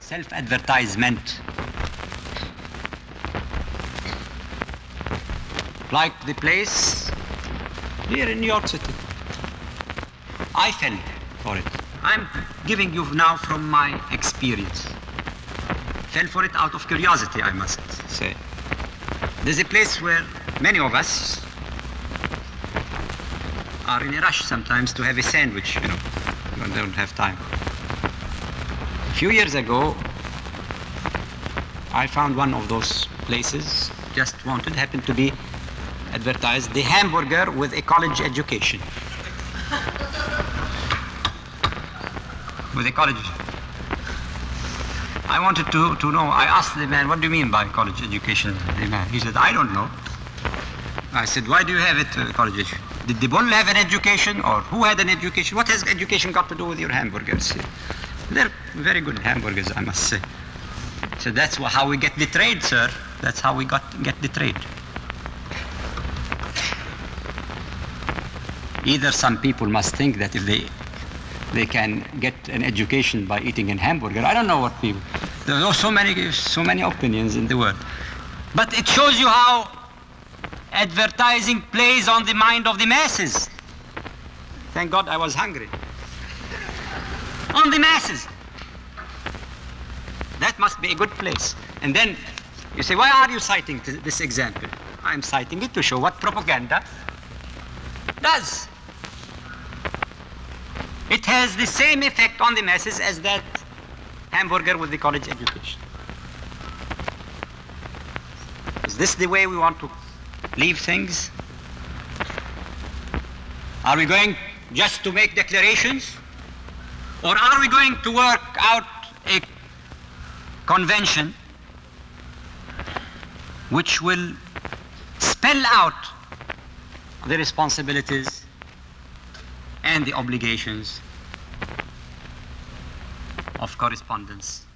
self-advertisement. Like the place here in New York City. I fell for it. I'm giving you now from my experience. Fell for it out of curiosity, I must say. There's a place where many of us are in a rush sometimes to have a sandwich, when they don't have time. A few years ago, I found one of those places, happened to be advertised, the hamburger with a college education. With a college. I wanted to know, I asked the man, what do you mean by college education? The man, he said, I don't know. I said, why do you have it, college education? Did the bull have an education, or who had an education? What has education got to do with your hamburgers? They're very good hamburgers, I must say. So that's how we get the trade, sir. That's how we get the trade. Either some people must think that if they can get an education by eating a hamburger. I don't know what people. There are so many opinions in the world. But it shows you how advertising plays on the mind of the masses. Thank God I was hungry. On the masses. That must be a good place. And then you say, why are you citing this example? I'm citing it to show what propaganda does. It has the same effect on the masses as that hamburger with the college education. Is this the way we want to leave things? Are we going just to make declarations? Or are we going to work out a convention which will spell out the responsibilities and the obligations of correspondence